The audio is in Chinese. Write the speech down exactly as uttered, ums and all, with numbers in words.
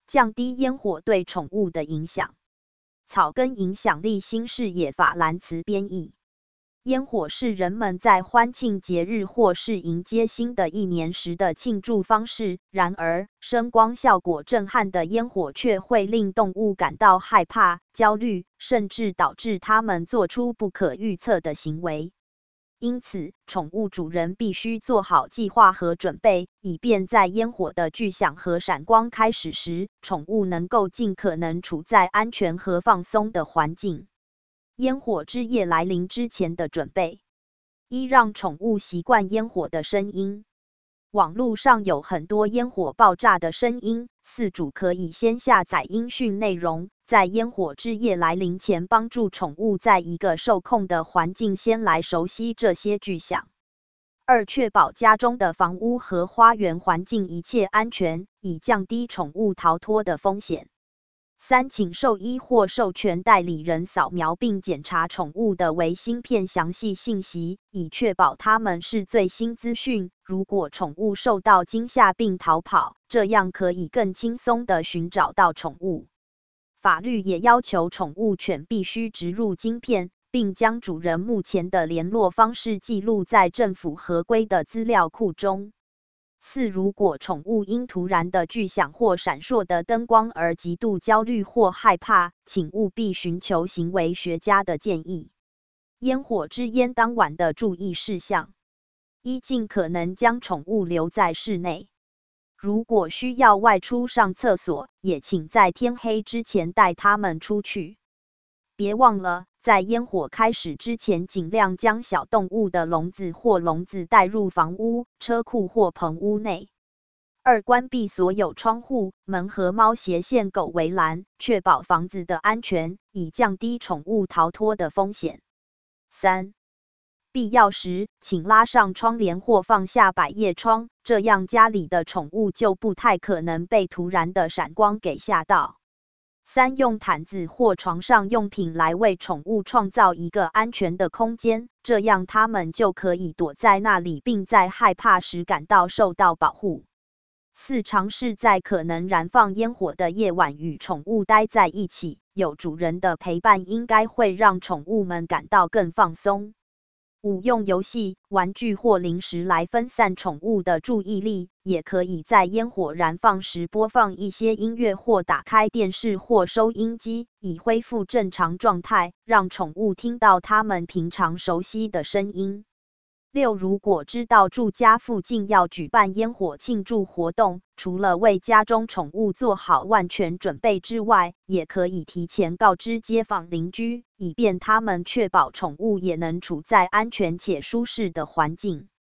降低烟火对宠物的影响。草根影响力新视野法兰茨编译。烟火是人们在欢庆节日或是迎接新的一年时的庆祝方式，然而，声光效果震撼的烟火却会令动物感到害怕、焦虑，甚至导致它们做出不可预测的行为。因此，宠物主人必须做好计划和准备，以便在烟火的巨响和闪光开始时，宠物能够尽可能处在安全和放松的环境。烟火之夜来临之前的准备：一、让宠物习惯烟火的声音。网络上有很多烟火爆炸的声音，饲主可以先下载音讯内容，在烟火之夜来临前帮助宠物在一个受控的环境先来熟悉这些巨响。二、确保家中的房屋和花园环境一切安全，以降低宠物逃脱的风险。三、请兽医或授权代理人扫描并检查宠物的微芯片详细信息，以确保它们是最新资讯。如果宠物受到惊吓并逃跑，这样可以更轻松地寻找到宠物。法律也要求宠物犬必须植入晶片，并将主人目前的联络方式记录在政府合规的资料库中。四、如果宠物因突然的巨响或闪烁的灯光而极度焦虑或害怕，请务必寻求行为学家的建议。烟火之烟当晚的注意事项：一、尽可能将宠物留在室内。如果需要外出上厕所，也请在天黑之前带它们出去。别忘了，在烟火开始之前，尽量将小动物的笼子或笼子带入房屋、车库或棚屋内。二、关闭所有窗户、门和猫斜线狗围栏，确保房子的安全，以降低宠物逃脱的风险。三、必要时，请拉上窗帘或放下百叶窗，这样家里的宠物就不太可能被突然的闪光给吓到。三、用毯子或床上用品来为宠物创造一个安全的空间，这样它们就可以躲在那里，并在害怕时感到受到保护。四、尝试在可能燃放烟火的夜晚与宠物待在一起，有主人的陪伴应该会让宠物们感到更放松。五、用游戏、玩具或零食来分散宠物的注意力，也可以在烟火燃放时播放一些音乐或打开电视或收音机，以恢复正常状态，让宠物听到它们平常熟悉的声音。六、如果知道住家附近要举办烟火庆祝活动，除了为家中宠物做好万全准备之外，也可以提前告知街坊邻居，以便他们确保宠物也能处在安全且舒适的环境。